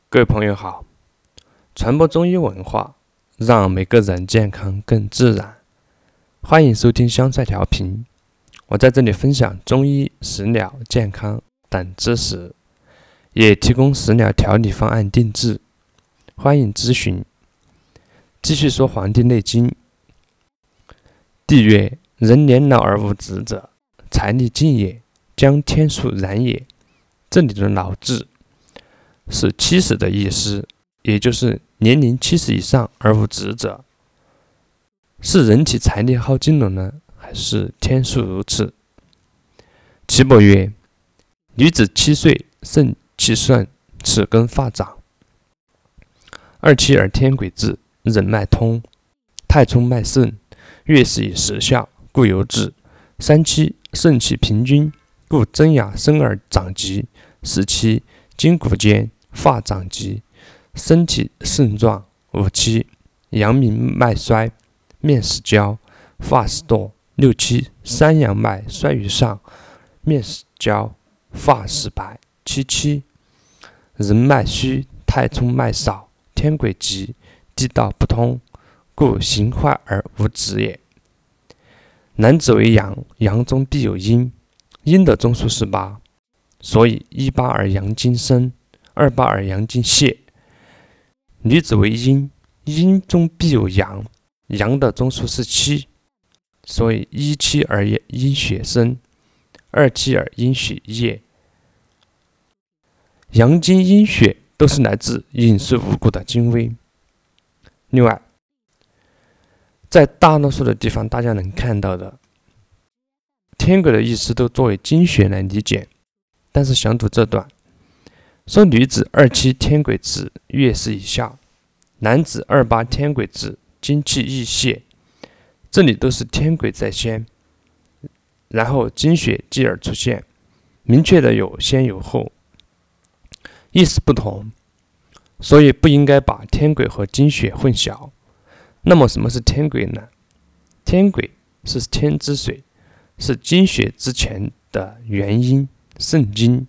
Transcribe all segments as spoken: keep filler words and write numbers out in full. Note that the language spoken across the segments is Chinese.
各位朋友好，传播中医文化，让每个人健康更自然。欢迎收听香帅调频，我在这里分享中医、食疗、健康等知识，也提供食疗调理方案定制，欢迎咨询。继续说《黄帝内经》，帝曰：人年老而无子者，财力尽也，将天数然也。这里的老字是七十的意思，也就是年龄七十以上而无子者，是人体财力耗尽了呢，还是天数如此？岐伯曰：女子七岁，肾气盛，齿根发长。二七而天癸至，任脉通，太冲脉盛，月事以时效，故有子。三七肾气平均，故真阳生而长疾。四七筋骨间，发长疾，身体盛壮。五七阳明脉衰，面始焦，发始堕。六七三阳脉衰于上，面始焦，发始白。七七人脉虚，太冲脉少，天癸急，地道不通，故形坏而无子也。男子为阳，阳中必有阴，阴的中数是八，所以一八而阳精生，二八而阳精泄。女子为阴，阴中必有阳，阳的中数是七，所以一七而阴血生，二七而阴血液。阳精阴血都是来自饮食五谷的精微。另外，在大多数的地方大家能看到的天癸的意思都作为经血来理解，但是详读这段说，女子二七天癸至，月事以效，男子二八天癸至，精气溢泄。这里都是天癸在先，然后经血继而出现，明确的有先有后，意思不同，所以不应该把天癸和经血混淆。那么什么是天癸呢？天癸是天之水，是经血之前的原因，肾经。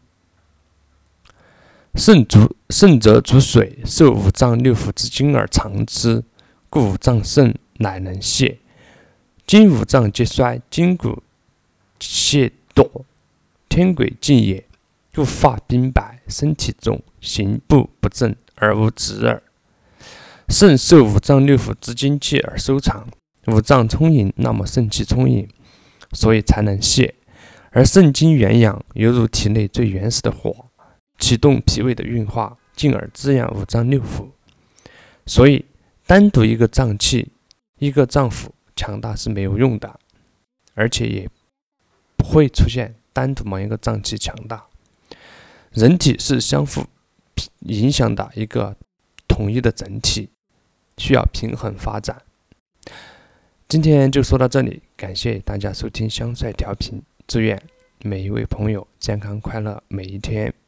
肾主肾则主水，受五脏六腑之精而藏之，故五脏盛乃能泄。今五脏皆衰，筋骨泄堕，天癸尽也，故发鬓白，身体重，行步不正而无子耳。肾受五脏六腑之精气而收藏，五脏充盈，那么肾气充盈，所以才能泄。而肾经元阳，犹如体内最原始的火，启动脾胃的运化，进而滋养五脏六腑。所以单独一个脏器、一个脏腑强大是没有用的，而且也不会出现单独某一个脏器强大。人体是相互影响的一个统一的整体，需要平衡发展。今天就说到这里，感谢大家收听香帅调频，祝愿每一位朋友健康快乐每一天。